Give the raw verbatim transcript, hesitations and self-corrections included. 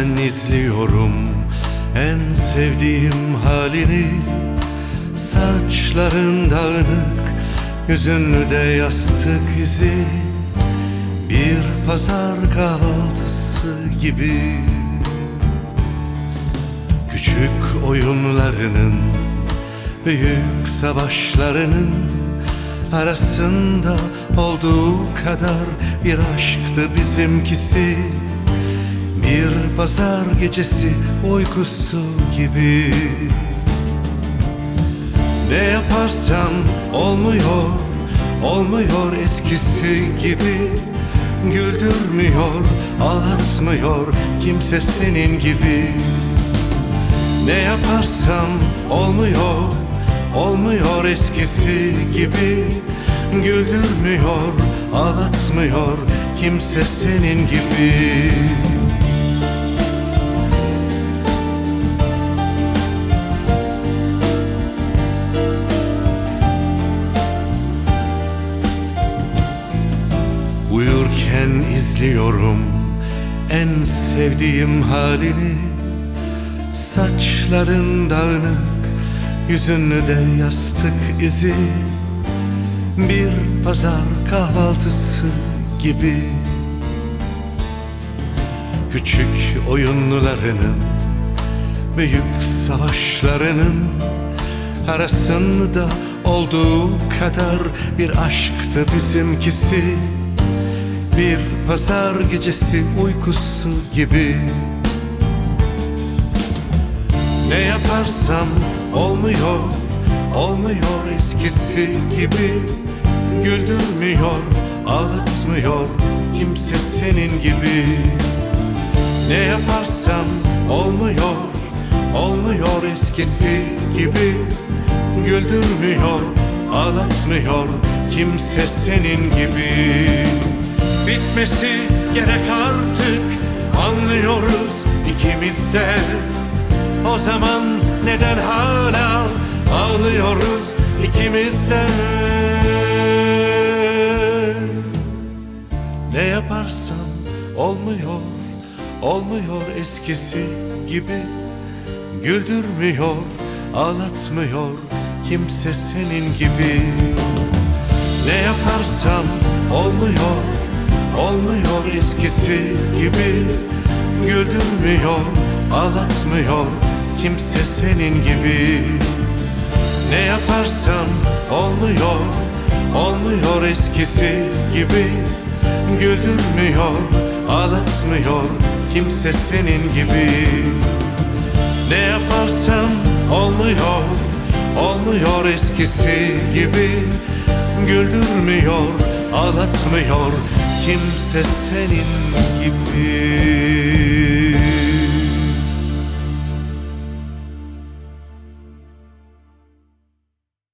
Uyurken izliyorum en sevdiğim halini. Saçların dağınık, yüzünde yastık izi. Bir pazar kahvaltısı gibi. Küçük oyunlarının, büyük savaşlarının arasında olduğu kadar bir aşktı bizimkisi. Bir pazar gecesi uykusu gibi. Ne yaparsam olmuyor, olmuyor eskisi gibi. Güldürmüyor, ağlatmıyor kimse senin gibi. Ne yaparsam olmuyor, olmuyor eskisi gibi. Güldürmüyor, ağlatmıyor kimse senin gibi. Uyurken izliyorum en sevdiğim halini. Saçların dağınık, yüzünde yastık izi. Bir pazar kahvaltısı gibi. Küçük oyunlarının, büyük savaşlarının arasında olduğu kadar bir aşktı bizimkisi. Bir pazar gecesi uykusu gibi. Ne yaparsam olmuyor, olmuyor eskisi gibi. Güldürmüyor, ağlatmıyor kimse senin gibi. Ne yaparsam olmuyor, olmuyor eskisi gibi. Güldürmüyor, ağlatmıyor kimse senin gibi. Bitmesi gerek artık, anlıyoruz ikimiz de. O zaman neden hala ağlıyoruz ikimiz de? Ne yaparsam olmuyor, olmuyor eskisi gibi. Güldürmüyor, ağlatmıyor kimse senin gibi. Ne yaparsam olmuyor, olmuyor eskisi gibi. Güldürmüyor, ağlatmıyor kimse senin gibi. Ne yaparsam olmuyor, olmuyor eskisi gibi. Güldürmüyor, ağlatmıyor kimse senin gibi. Ne yaparsam olmuyor, olmuyor eskisi gibi. Güldürmüyor, ağlatmıyor kimse senin gibi.